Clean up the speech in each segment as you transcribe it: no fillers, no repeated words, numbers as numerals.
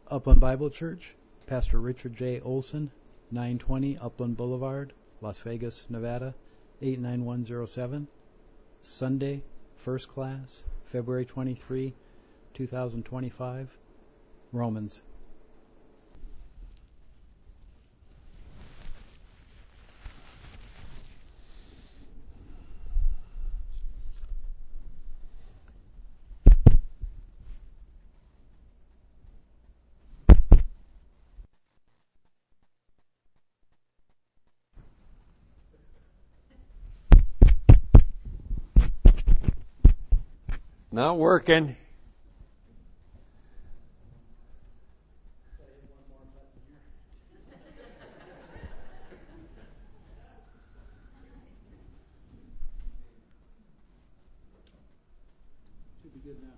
Upland Bible Church, Pastor Richard J. Olson, 920 Upland Boulevard, Las Vegas, Nevada, 89107. Sunday, First Class, February 23, 2025. Romans. Not working. Should be good now.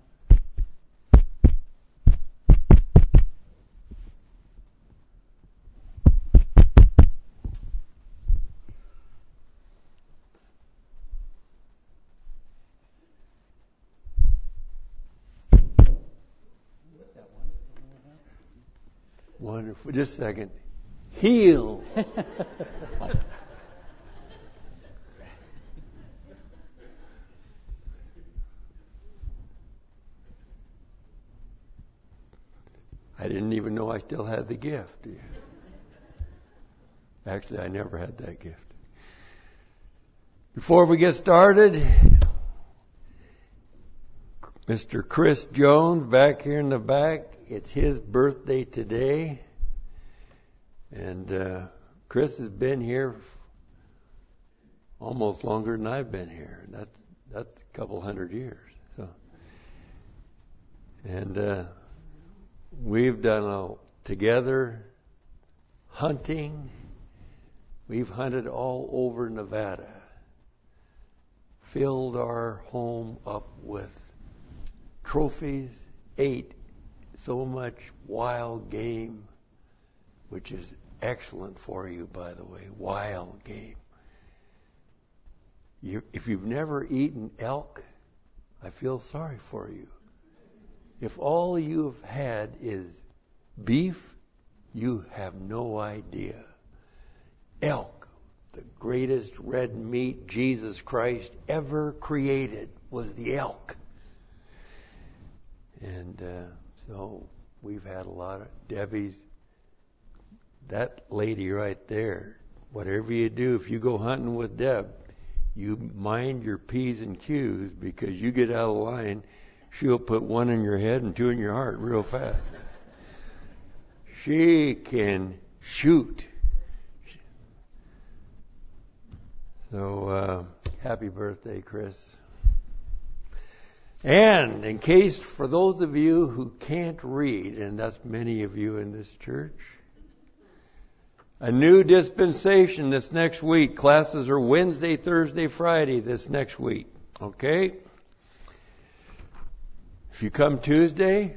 Wonderful. Just a second. Heal. I didn't even know I still had the gift. Actually, I never had that gift. Before we get started, Mr. Chris Jones back here in the back, it's his birthday today. And Chris has been here almost longer than I've been here. That's a couple hundred years. So, and we've done together hunting. We've hunted all over Nevada. Filled our home up with trophies, ate so much wild game, which is excellent for you, by the way, wild game. If you've never eaten elk, I feel sorry for you. If all you've had is beef, you have no idea. Elk, the greatest red meat Jesus Christ ever created, was the elk. And so we've had a lot of Debbie's. That lady right there, whatever you do, if you go hunting with Deb, you mind your P's and Q's, because you get out of line, she'll put one in your head and two in your heart real fast. She can shoot. So, happy birthday, Chris. And in case, for those of you who can't read, and that's many of you in this church, a new dispensation this next week. Classes are Wednesday, Thursday, Friday this next week. Okay? If you come Tuesday,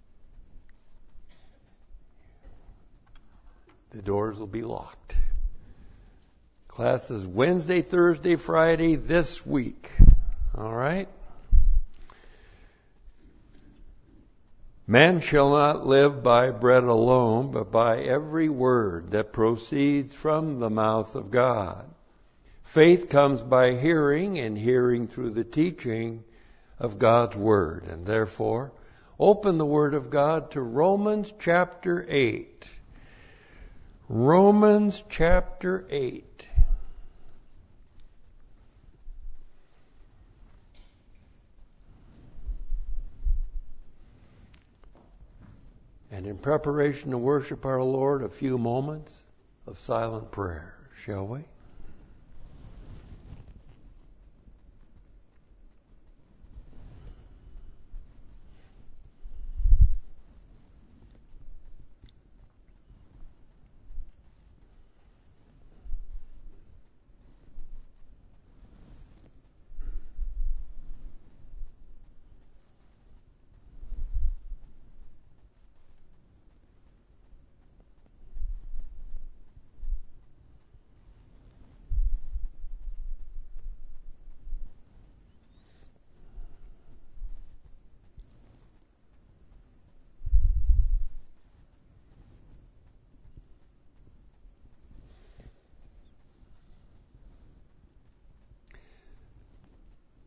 the doors will be locked. Classes Wednesday, Thursday, Friday this week. All right? Man shall not live by bread alone, but by every word that proceeds from the mouth of God. Faith comes by hearing, and hearing through the teaching of God's Word. And therefore, open the Word of God to Romans chapter 8. Romans chapter 8. And in preparation to worship our Lord, a few moments of silent prayer, shall we?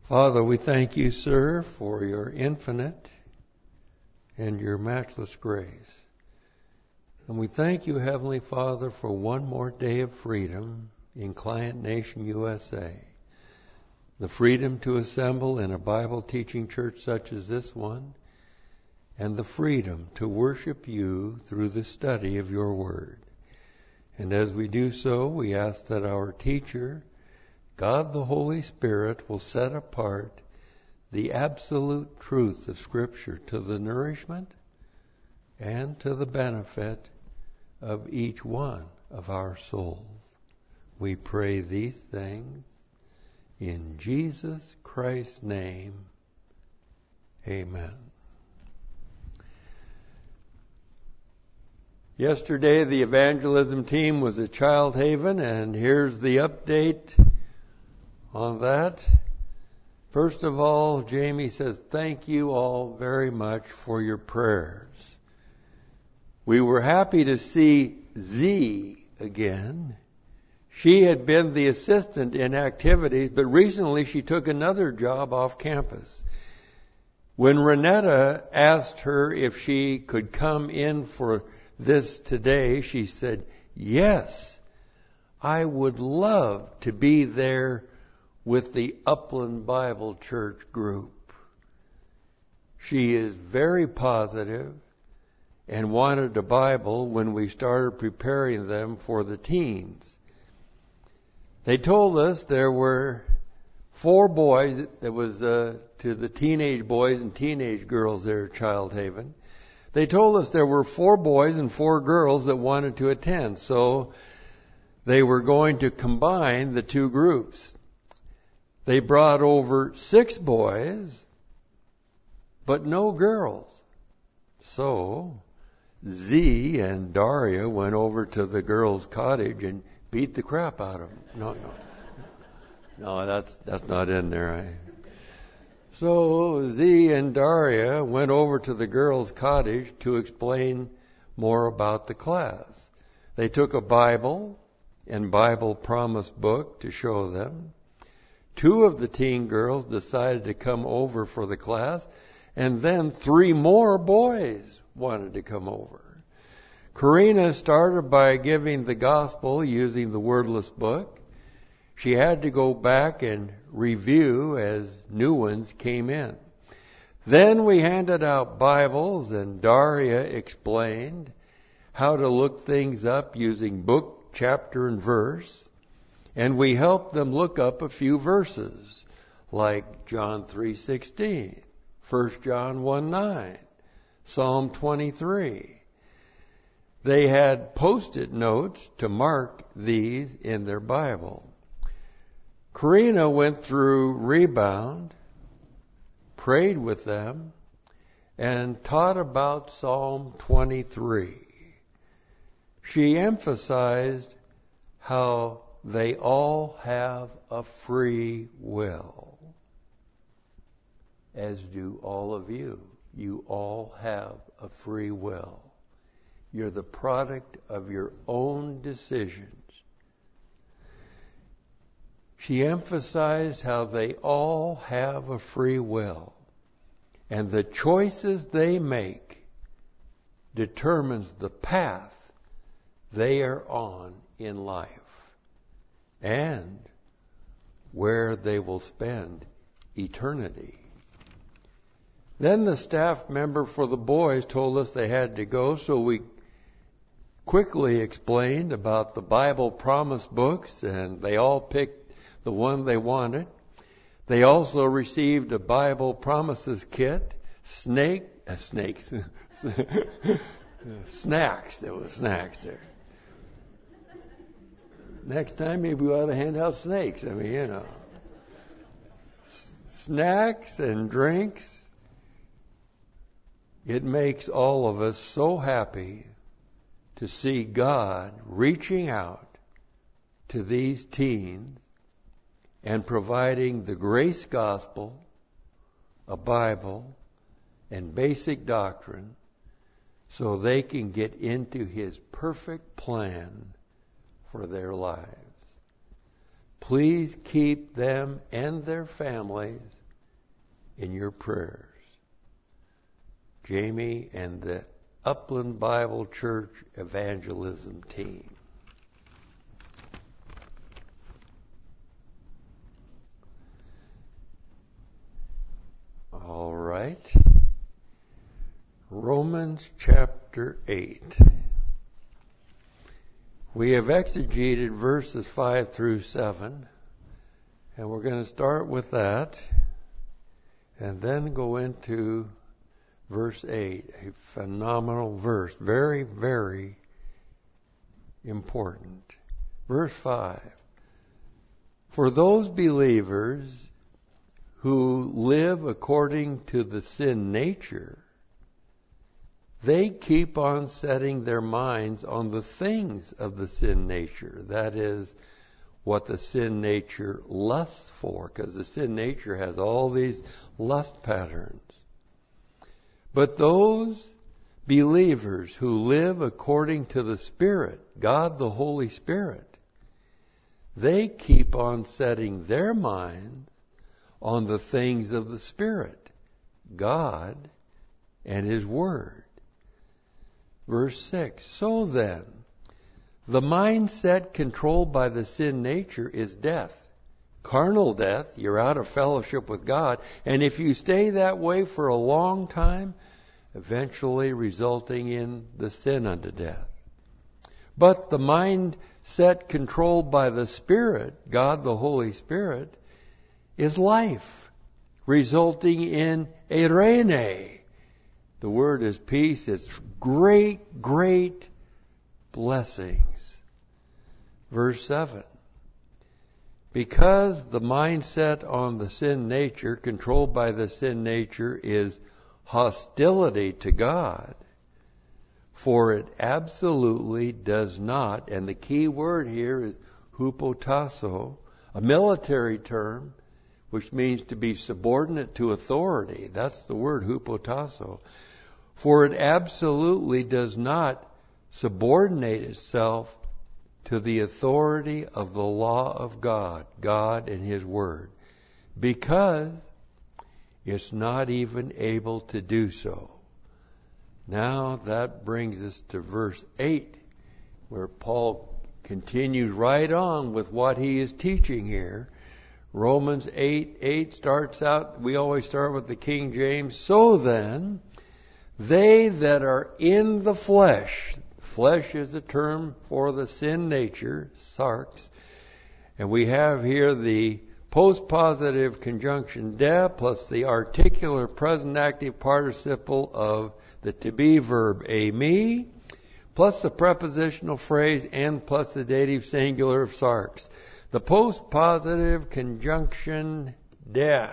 Father, we thank you, sir, for your infinite and your matchless grace. And we thank you, Heavenly Father, for one more day of freedom in Client Nation, USA. The freedom to assemble in a Bible-teaching church such as this one, and the freedom to worship you through the study of your word. And as we do so, we ask that our teacher, God the Holy Spirit, will set apart the absolute truth of Scripture to the nourishment and to the benefit of each one of our souls. We pray these things in Jesus Christ's name. Amen. Yesterday, the evangelism team was at Child Haven, and here's the update on that. First of all, Jamie says, thank you all very much for your prayers. We were happy to see Z again. She had been the assistant in activities, but recently she took another job off campus. When Renetta asked her if she could come in for this today, she said, yes, I would love to be there with the Upland Bible Church group. She is very positive and wanted a Bible when we started preparing them for the teens. They told us there were 4 boys, that was to the teenage boys and teenage girls there at Child Haven. They told us there were 4 boys and 4 girls that wanted to attend, so they were going to combine the 2 groups. They brought over 6 boys, but no girls. So Z and Daria went over to the girls' cottage and beat the crap out of them. No, that's not in there. So Z and Daria went over to the girls' cottage to explain more about the class. They took a Bible and Bible promise book to show them. 2 of the teen girls decided to come over for the class, and then 3 more boys wanted to come over. Karina started by giving the gospel using the wordless book. She had to go back and review as new ones came in. Then we handed out Bibles, and Daria explained how to look things up using book, chapter, and verse. And we helped them look up a few verses, like John 3:16, 1 John 1:9, Psalm 23. They had post-it notes to mark these in their Bible. Karina went through Rebound, prayed with them, and taught about Psalm 23. She emphasized how they all have a free will, as do all of you. You all have a free will. You're the product of your own decisions. She emphasized how they all have a free will, and the choices they make determines the path they are on in life and where they will spend eternity. Then the staff member for the boys told us they had to go, so we quickly explained about the Bible promise books, and they all picked the one they wanted. They also received a Bible promises kit, snacks. There were snacks there. Next time, maybe we ought to hand out snakes. Snacks and drinks. It makes all of us so happy to see God reaching out to these teens and providing the grace gospel, a Bible, and basic doctrine so they can get into His perfect plan for their lives. Please keep them and their families in your prayers. Jamie and the Upland Bible Church evangelism team. All right. Romans chapter 8. We have exegeted verses 5 through 7, and we're going to start with that and then go into verse 8, a phenomenal verse, very, very important. Verse 5, for those believers who live according to the sin nature, they keep on setting their minds on the things of the sin nature. That is, what the sin nature lusts for, because the sin nature has all these lust patterns. But those believers who live according to the Spirit, God the Holy Spirit, they keep on setting their minds on the things of the Spirit, God and His Word. Verse 6, so then, the mindset controlled by the sin nature is death. Carnal death, you're out of fellowship with God, and if you stay that way for a long time, eventually resulting in the sin unto death. But the mindset controlled by the Spirit, God the Holy Spirit, is life, resulting in eirene. The word is peace. It's great, great blessings. Verse 7. Because the mindset on the sin nature, controlled by the sin nature, is hostility to God, for it absolutely does not, and the key word here is hupotasso, a military term, which means to be subordinate to authority. That's the word, hupotasso. For it absolutely does not subordinate itself to the authority of the law of God, God and His Word, because it's not even able to do so. Now that brings us to verse 8, where Paul continues right on with what he is teaching here. Romans 8 starts out, we always start with the King James, so then, they that are in the flesh is the term for the sin nature, sarx, and we have here the postpositive conjunction de plus the articular present active participle of the to be verb eimi, plus the prepositional phrase and plus the dative singular of sarx. The postpositive conjunction de.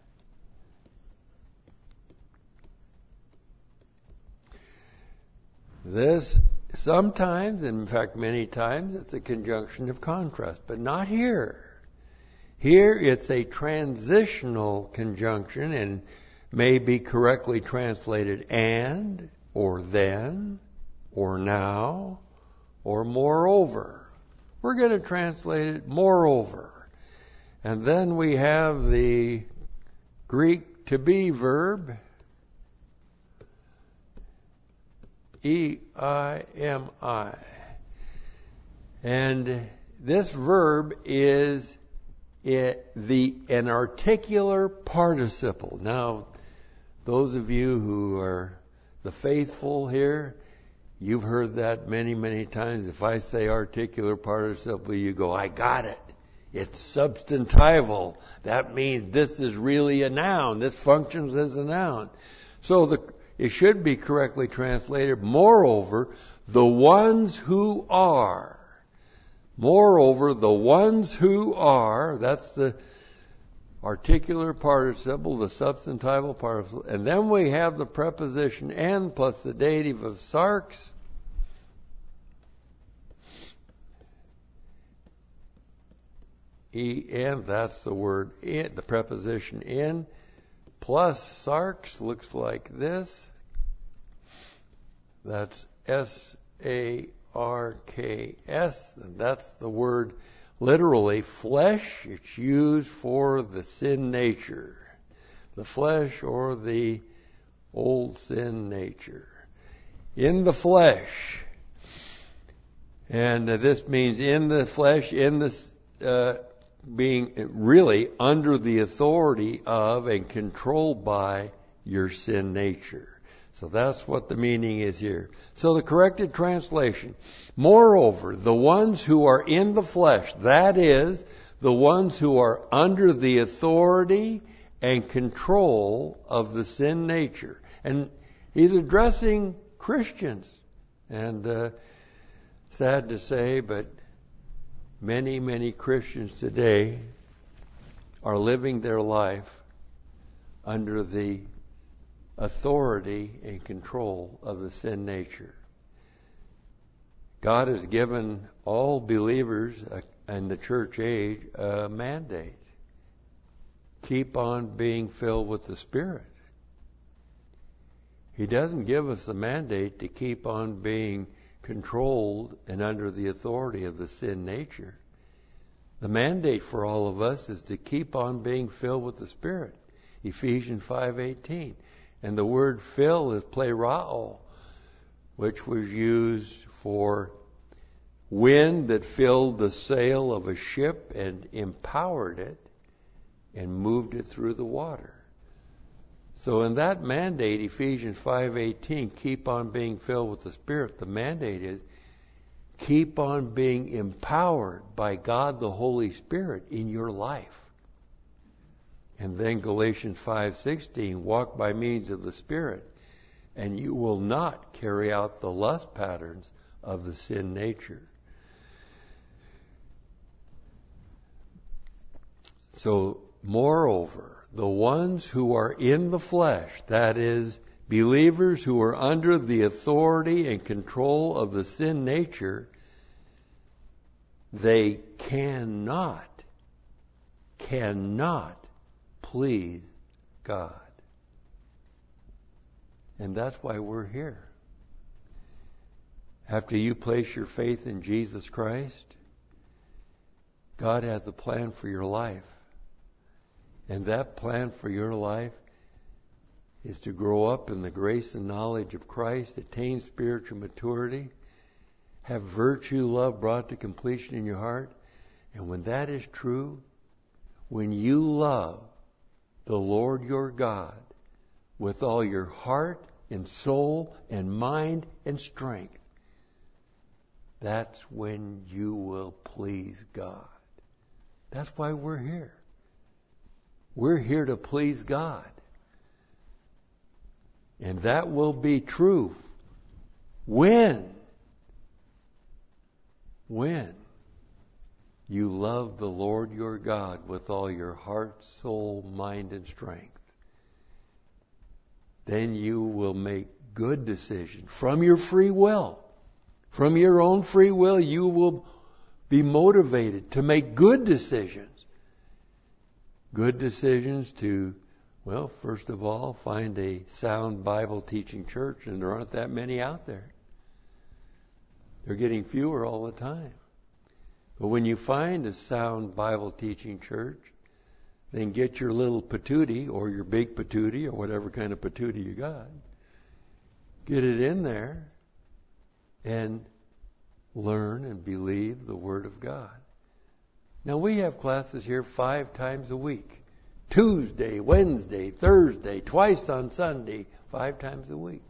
This sometimes, and in fact many times, it's a conjunction of contrast, but not here. Here it's a transitional conjunction and may be correctly translated and, or then, or now, or moreover. We're going to translate it moreover. And then we have the Greek to be verb, E-I-M-I. And this verb is an articular participle. Now, those of you who are the faithful here, you've heard that many, many times. If I say articular participle, you go, I got it. It's substantival. That means this is really a noun. This functions as a noun. So it should be correctly translated, moreover, the ones who are. Moreover, the ones who are, that's the articular participle, the substantival participle. And then we have the preposition and plus the dative of sarx. En, that's the word in, the preposition in, plus sarx looks like this. That's S-A-R-K-S, and that's the word literally flesh. It's used for the sin nature. the flesh or the old sin nature. In the flesh. And this means in the flesh, in the being really under the authority of and controlled by your sin nature. So that's what the meaning is here. So the corrected translation, moreover, the ones who are in the flesh, that is, the ones who are under the authority and control of the sin nature. And he's addressing Christians. And sad to say, but many, many Christians today are living their life under the authority and control of the sin nature. God has given all believers in the church age a mandate. Keep on being filled with the Spirit. He doesn't give us the mandate to keep on being controlled and under the authority of the sin nature. The mandate for all of us is to keep on being filled with the Spirit. Ephesians 5:18. And the word fill is plerao, which was used for wind that filled the sail of a ship and empowered it and moved it through the water. So in that mandate, Ephesians 5:18, keep on being filled with the Spirit, the mandate is keep on being empowered by God the Holy Spirit in your life. And then Galatians 5:16, walk by means of the Spirit, and you will not carry out the lust patterns of the sin nature. So, moreover, the ones who are in the flesh, that is, believers who are under the authority and control of the sin nature, they cannot please God. And that's why we're here. After you place your faith in Jesus Christ, God has a plan for your life. And that plan for your life is to grow up in the grace and knowledge of Christ, attain spiritual maturity, have virtue, love brought to completion in your heart. And when that is true, when you love the Lord your God with all your heart and soul and mind and strength, that's when you will please God. That's why we're here. We're here to please God. And that will be true when you love the Lord your God with all your heart, soul, mind, and strength. Then you will make good decisions from your free will. From your own free will, you will be motivated to make good decisions. Good decisions to, well, first of all, find a sound Bible teaching church, and there aren't that many out there. They're getting fewer all the time. But when you find a sound Bible teaching church, then get your little patootie or your big patootie or whatever kind of patootie you got. Get it in there and learn and believe the Word of God. Now we have classes here 5 times a week. Tuesday, Wednesday, Thursday, twice on Sunday, 5 times a week.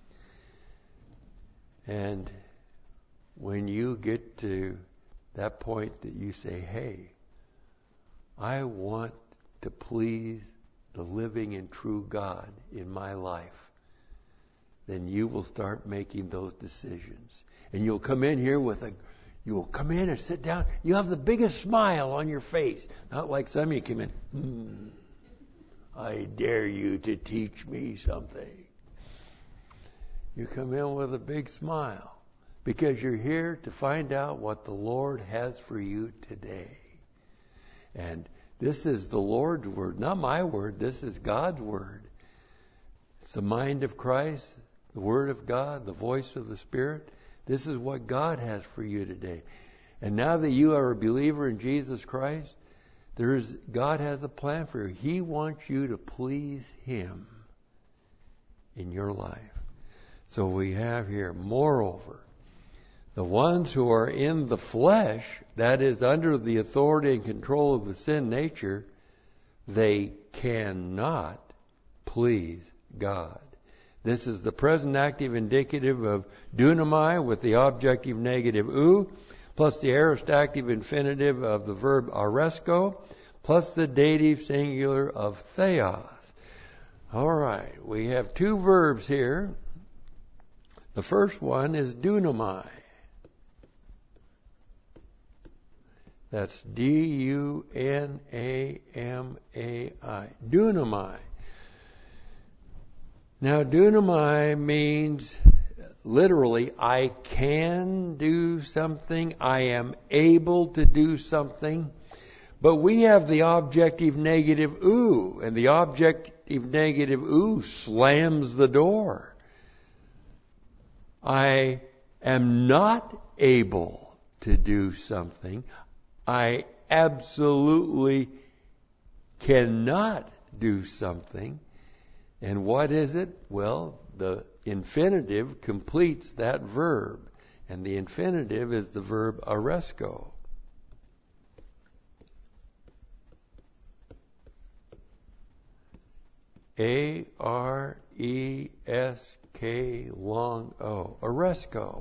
And when you get to that point that you say, hey, I want to please the living and true God in my life, then you will start making those decisions. And you'll come in here you will come in and sit down. You'll have the biggest smile on your face. Not like some of you come in, I dare you to teach me something. You come in with a big smile because you're here to find out what the Lord has for you today. And this is the Lord's word, not my word. This is God's word. It's the mind of Christ, the Word of God, the voice of the Spirit. This is what God has for you today. And now that you are a believer in Jesus Christ, God has a plan for you. He wants you to please Him in your life. So we have here, moreover, the ones who are in the flesh, that is under the authority and control of the sin nature, they cannot please God. This is the present active indicative of dunamai with the objective negative ou, plus the aorist active infinitive of the verb aresko, plus the dative singular of theos. All right, we have two verbs here. The first one is dunamai. That's D-U-N-A-M-A-I. Dunamai. Now, dunamai means literally, I can do something, I am able to do something. But we have the objective negative ou, and the objective negative ou slams the door. I am not able to do something. I absolutely cannot do something. And what is it? Well, the infinitive completes that verb. And the infinitive is the verb aresko. A-R-E-S-K long O. Aresko.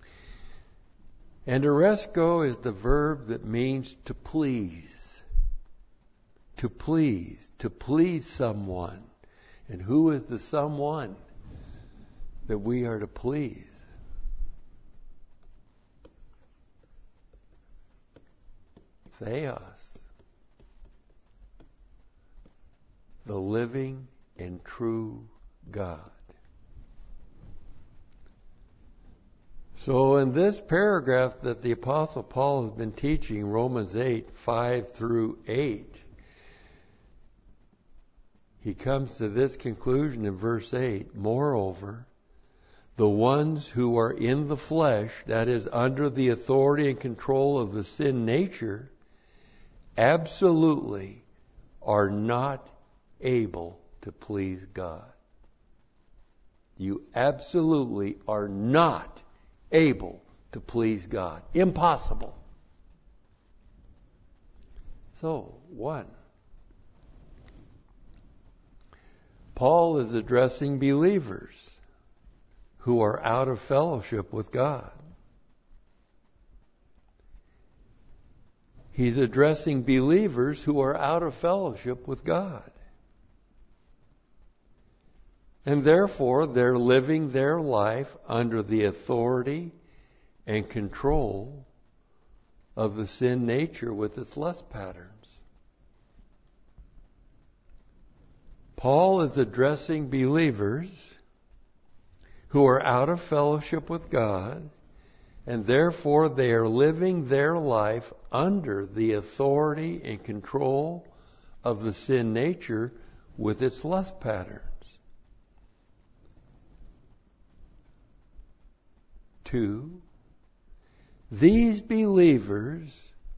And aresko is the verb that means to please. To please. To please someone. And who is the someone that we are to please? Theos. The living and true God. So in this paragraph that the Apostle Paul has been teaching, Romans 8, 5 through 8, he comes to this conclusion in verse 8. Moreover, the ones who are in the flesh, that is, under the authority and control of the sin nature, absolutely are not able to please God. You absolutely are not able to please God. Impossible. So, one, Paul is addressing believers who are out of fellowship with God. He's addressing believers who are out of fellowship with God. And therefore, they're living their life under the authority and control of the sin nature with its lust patterns. Paul is addressing believers who are out of fellowship with God, and therefore they are living their life under the authority and control of the sin nature with its lust patterns. 2, these believers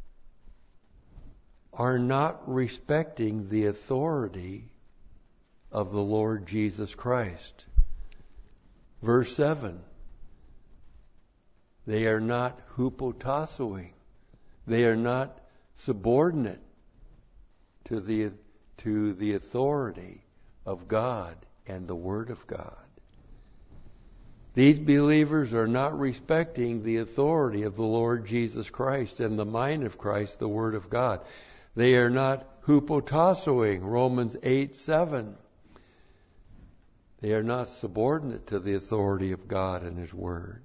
are not respecting the authority of the Lord Jesus Christ. Verse 7, they are not hupotassouing. They are not subordinate to the authority of God and the Word of God. These believers are not respecting the authority of the Lord Jesus Christ and the mind of Christ, the Word of God. They are not hupotassouing, Romans 8:7. They are not subordinate to the authority of God and His Word.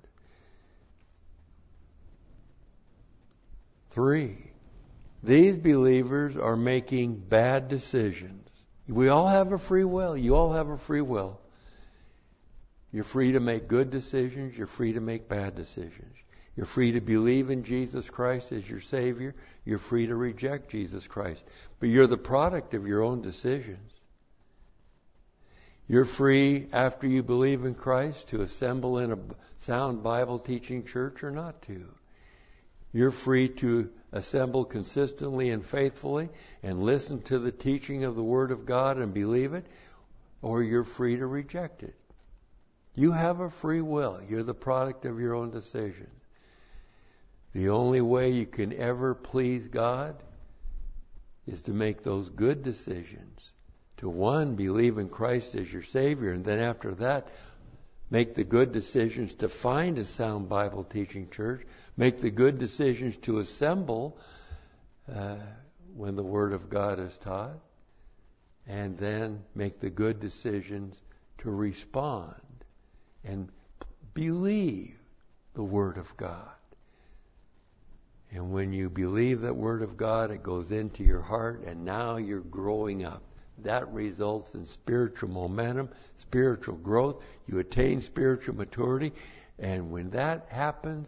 3, these believers are making bad decisions. We all have a free will. You all have a free will. You're free to make good decisions. You're free to make bad decisions. You're free to believe in Jesus Christ as your Savior. You're free to reject Jesus Christ. But you're the product of your own decisions. You're free, after you believe in Christ, to assemble in a sound Bible teaching church or not to. You're free to assemble consistently and faithfully and listen to the teaching of the Word of God and believe it, or you're free to reject it. You have a free will. You're the product of your own decisions. The only way you can ever please God is to make those good decisions. To one, believe in Christ as your Savior, and then after that, make the good decisions to find a sound Bible teaching church. Make the good decisions to assemble when the Word of God is taught. And then make the good decisions to respond and believe the Word of God. And when you believe that Word of God, it goes into your heart, and now you're growing up. That results in spiritual momentum, spiritual growth. You attain spiritual maturity. And when that happens,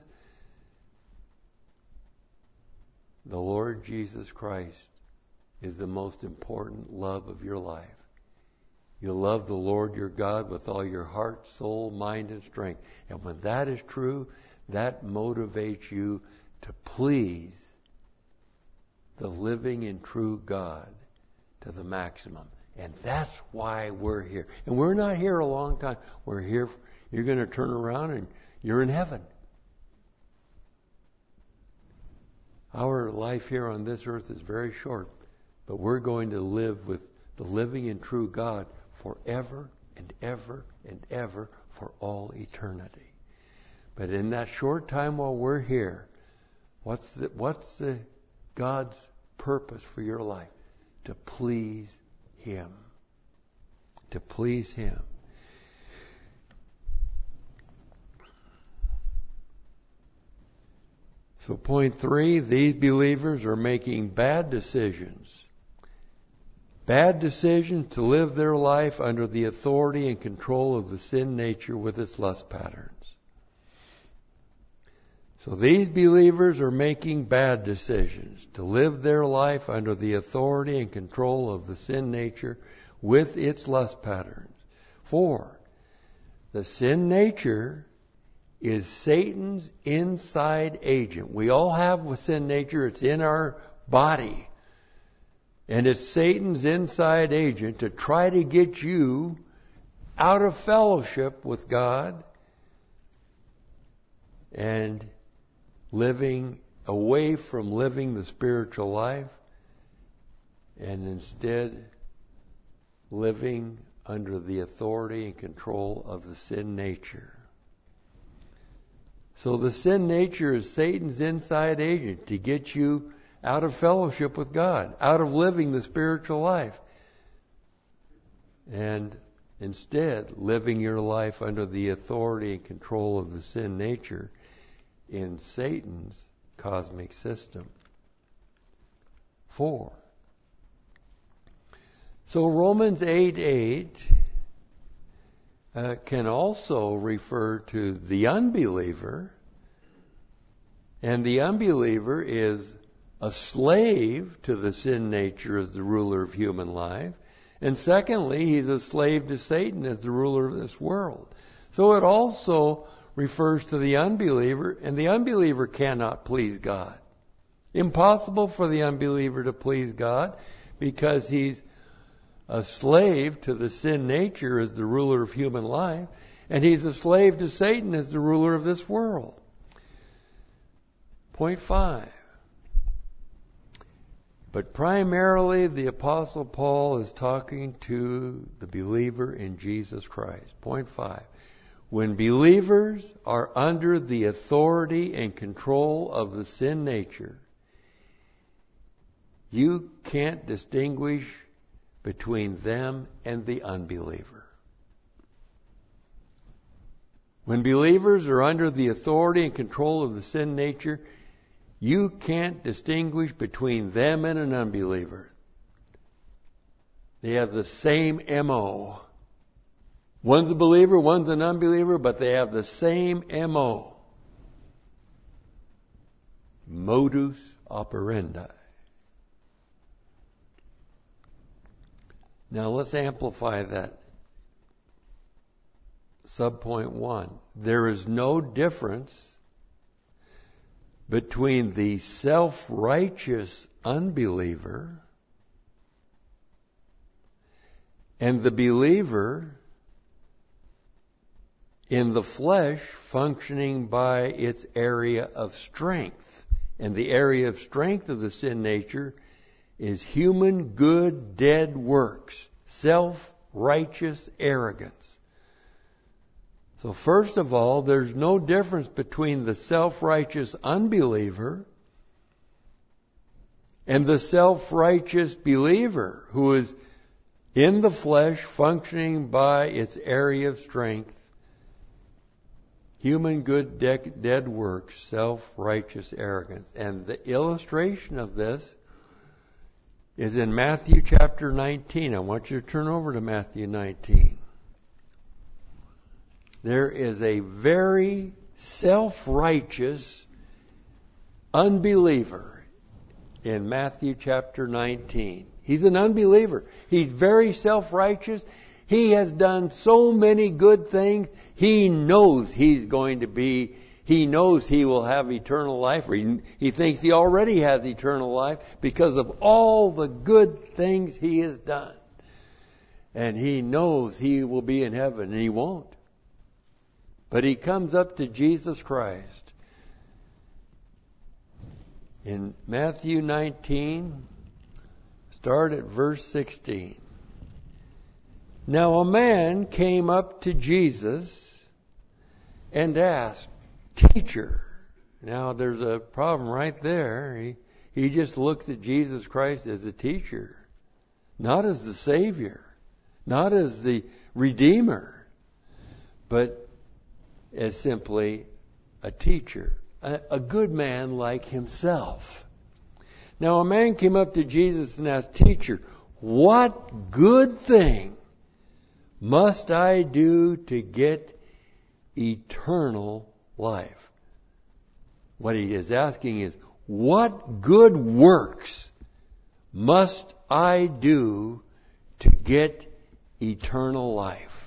the Lord Jesus Christ is the most important love of your life. You love the Lord your God with all your heart, soul, mind, and strength. And when that is true, that motivates you to please the living and true God to the maximum. And that's why we're here. And we're not here a long time. We're here. You're going to turn around and you're in heaven. Our life here on this earth is very short, but we're going to live with the living and true God forever and ever and ever for all eternity. But in that short time while we're here, what's the God's purpose for your life? To please Him. To please Him. So point 3, these believers are making bad decisions. Bad decisions to live their life under the authority and control of the sin nature with its lust patterns. So these believers are making bad decisions to live their life under the authority and control of the sin nature with its lust patterns. 4, the sin nature is Satan's inside agent. We all have a sin nature. It's in our body. And it's Satan's inside agent to try to get you out of fellowship with God and living away from living the spiritual life, and instead living under the authority and control of the sin nature. So the sin nature is Satan's inside agent to get you out of fellowship with God, out of living the spiritual life, and instead living your life under the authority and control of the sin nature in Satan's cosmic system. 4. So Romans 8:8 can also refer to the unbeliever, and the unbeliever is a slave to the sin nature as the ruler of human life, and secondly, he's a slave to Satan as the ruler of this world. So it also refers to the unbeliever, and the unbeliever cannot please God. Impossible for the unbeliever to please God because he's a slave to the sin nature as the ruler of human life, and he's a slave to Satan as the ruler of this world. Point 5. But primarily the Apostle Paul is talking to the believer in Jesus Christ. Point 5. When believers are under the authority and control of the sin nature, you can't distinguish between them and the unbeliever. When believers are under the authority and control of the sin nature, you can't distinguish between them and an unbeliever. They have the same MO. One's a believer, one's an unbeliever, but they have the same MO. Modus operandi. Now let's amplify that. Subpoint 1. There is no difference between the self-righteous unbeliever and the believer in the flesh functioning by its area of strength. And the area of strength of the sin nature is human good dead works, self-righteous arrogance. So first of all, there's no difference between the self-righteous unbeliever and the self-righteous believer who is in the flesh functioning by its area of strength. Human good dead works, self-righteous arrogance. And the illustration of this is in Matthew chapter 19. I want you to turn over to Matthew 19. There is a very self-righteous unbeliever in Matthew chapter 19. He's an unbeliever. He's very self-righteous. He has done so many good things. He knows he knows he will have eternal life. Or he thinks he already has eternal life because of all the good things he has done. And he knows he will be in heaven, and he won't. But he comes up to Jesus Christ. In Matthew 19, start at verse 16. Now a man came up to Jesus and asked, Teacher. Now there's a problem right there. He just looks at Jesus Christ as a teacher, not as the Savior, not as the Redeemer, but as simply a teacher, a good man like himself. Now a man came up to Jesus and asked, Teacher, what good thing must I do to get eternal life? What he is asking is, what good works must I do to get eternal life?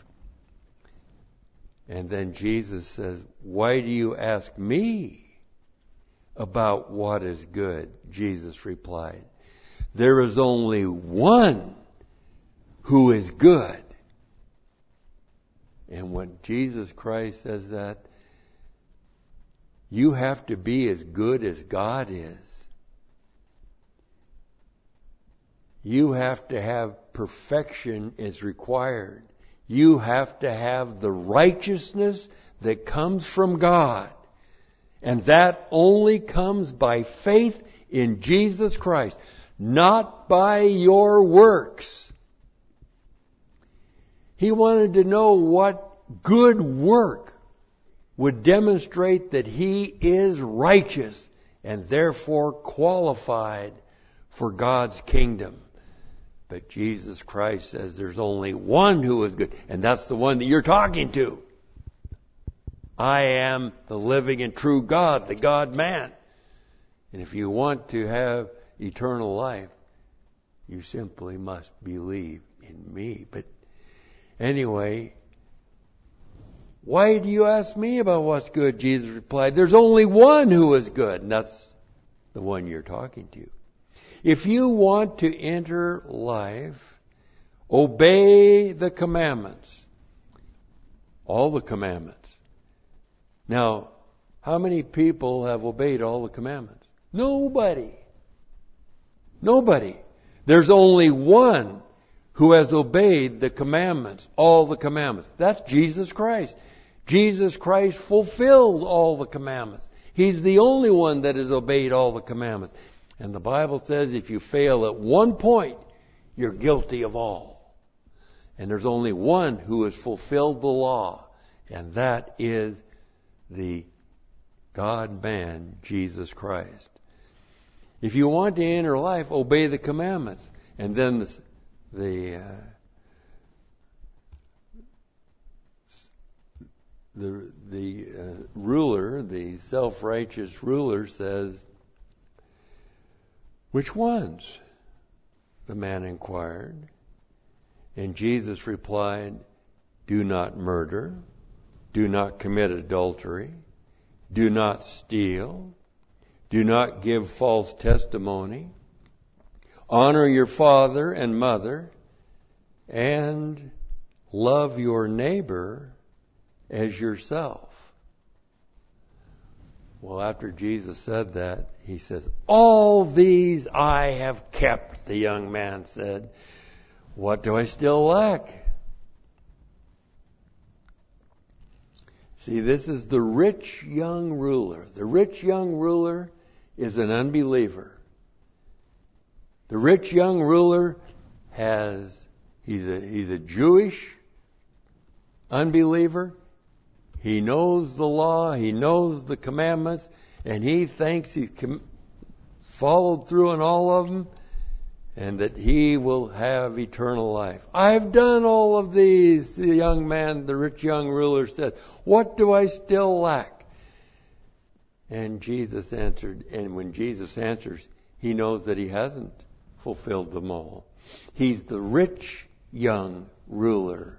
And then Jesus says, why do you ask me about what is good? Jesus replied, there is only one who is good. And when Jesus Christ says that, you have to be as good as God is. You have to have perfection is required. You have to have the righteousness that comes from God. And that only comes by faith in Jesus Christ, not by your works. He wanted to know what good work would demonstrate that he is righteous and therefore qualified for God's kingdom. But Jesus Christ says there's only one who is good, and that's the one that you're talking to. I am the living and true God, the God-man. And if you want to have eternal life, you simply must believe in me. But anyway, why do you ask me about what's good? Jesus replied, there's only one who is good, and that's the one you're talking to. If you want to enter life, obey the commandments. All the commandments. Now, how many people have obeyed all the commandments? Nobody. Nobody. There's only one who has obeyed the commandments, all the commandments. That's Jesus Christ. Jesus Christ fulfilled all the commandments. He's the only one that has obeyed all the commandments. And the Bible says if you fail at one point, you're guilty of all. And there's only one who has fulfilled the law, and that is the God-man, Jesus Christ. If you want to enter life, obey the commandments. And then the ruler, the self-righteous ruler says, which ones? The man inquired. And Jesus replied, do not murder, do not commit adultery, do not steal, Do not give false testimony. Honor your father and mother, and love your neighbor as yourself. Well, after Jesus said that, he says, all these I have kept, the young man said. What do I still lack? See, this is the rich young ruler. The rich young ruler is an unbeliever. The rich young ruler he's a Jewish unbeliever. He knows the law, he knows the commandments, and he thinks he's followed through on all of them, and that he will have eternal life. I've done all of these, the young man, the rich young ruler said. What do I still lack? And Jesus answered, and when Jesus answers, he knows that he hasn't fulfilled them all. He's the rich young ruler.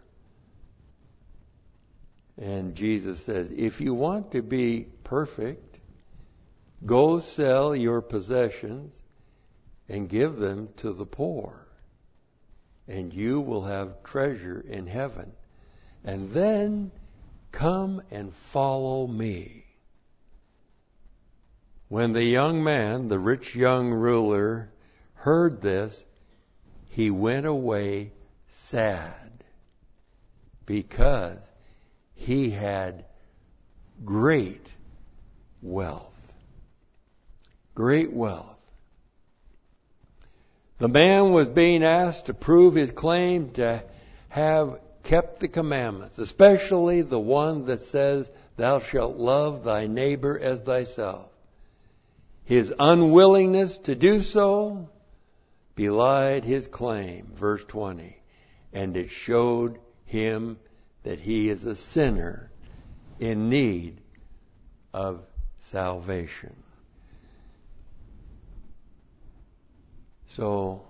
And Jesus says, if you want to be perfect, go sell your possessions and give them to the poor, and you will have treasure in heaven. And then come and follow me. When the young man, the rich young ruler, heard this, he went away sad, because he had great wealth. Great wealth. The man was being asked to prove his claim to have kept the commandments, especially the one that says, thou shalt love thy neighbor as thyself. His unwillingness to do so belied his claim, verse 20, and it showed him that he is a sinner in need of salvation. So,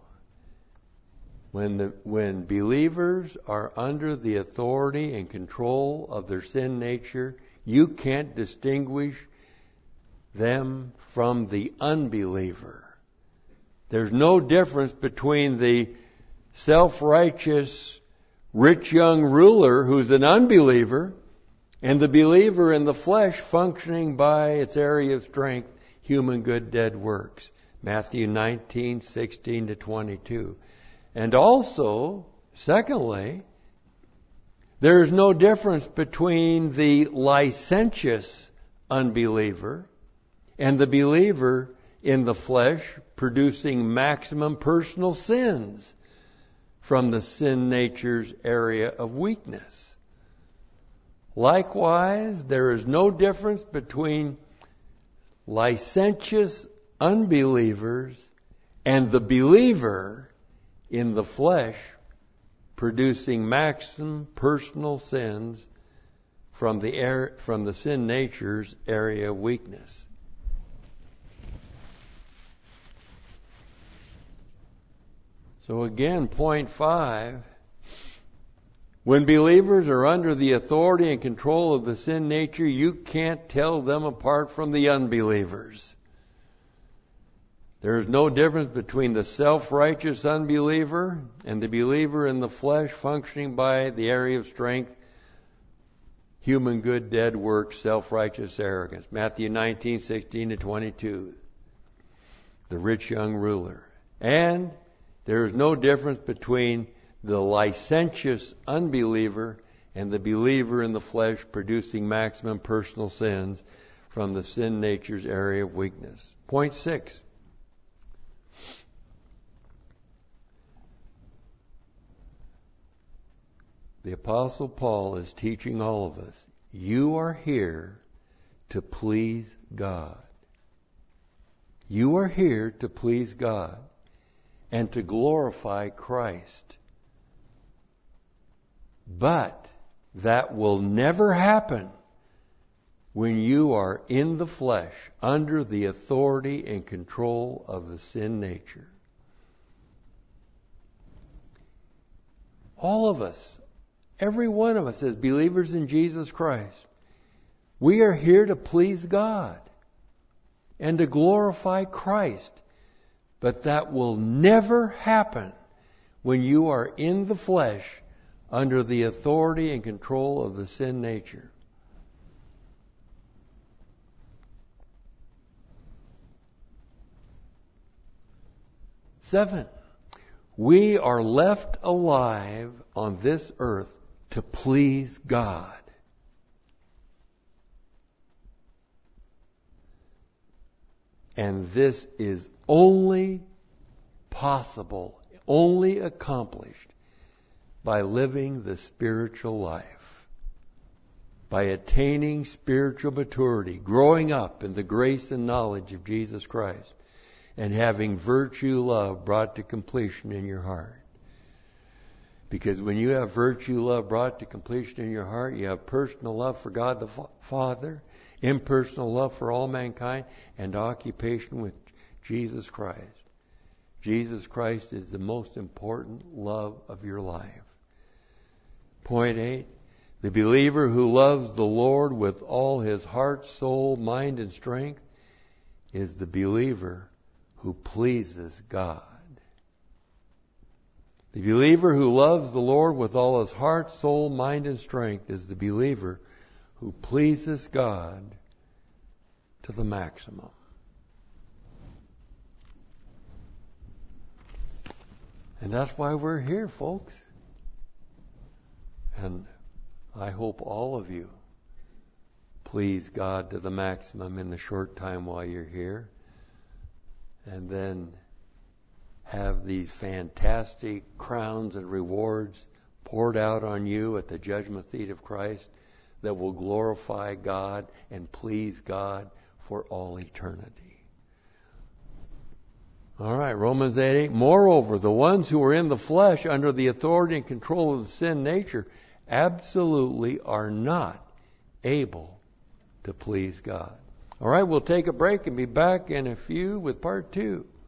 when believers are under the authority and control of their sin nature, you can't distinguish them from the unbeliever. There's no difference between the self-righteous rich young ruler who's an unbeliever and the believer in the flesh functioning by its area of strength, human good dead works. Matthew 19:16 to 22. And also, secondly, there is no difference between the licentious unbeliever and the believer in the flesh producing maximum personal sins from the sin nature's area of weakness. Likewise, there is no difference between licentious unbelievers and the believer in the flesh producing maximum personal sins from the sin nature's area of weakness. So again, point 5, when believers are under the authority and control of the sin nature, you can't tell them apart from the unbelievers. There is no difference between the self-righteous unbeliever and the believer in the flesh functioning by the area of strength, human good dead works, self-righteous arrogance. Matthew 19:16 to 22. The rich young ruler. And there is no difference between the licentious unbeliever and the believer in the flesh producing maximum personal sins from the sin nature's area of weakness. Point 6. The Apostle Paul is teaching all of us, you are here to please God. You are here to please God and to glorify Christ. But that will never happen when you are in the flesh, under the authority and control of the sin nature. All of us, every one of us as believers in Jesus Christ, we are here to please God. and to glorify Christ. But that will never happen when you are in the flesh under the authority and control of the sin nature. Seven, we are left alive on this earth to please God. And this is only possible, only accomplished by living the spiritual life, by attaining spiritual maturity, growing up in the grace and knowledge of Jesus Christ, and having virtue love brought to completion in your heart. Because when you have virtue love brought to completion in your heart, you have personal love for God the Father, impersonal love for all mankind, and occupation with Jesus Christ. Jesus Christ is the most important love of your life. Point 8, the believer who loves the Lord with all his heart, soul, mind, and strength is the believer who pleases God. The believer who loves the Lord with all his heart, soul, mind, and strength is the believer who pleases God to the maximum. And that's why we're here, folks. And I hope all of you please God to the maximum in the short time while you're here. And then have these fantastic crowns and rewards poured out on you at the judgment seat of Christ that will glorify God and please God for all eternity. All right, Romans 8:8. Moreover, the ones who are in the flesh under the authority and control of the sin nature absolutely are not able to please God. All right, we'll take a break and be back in a few with part 2.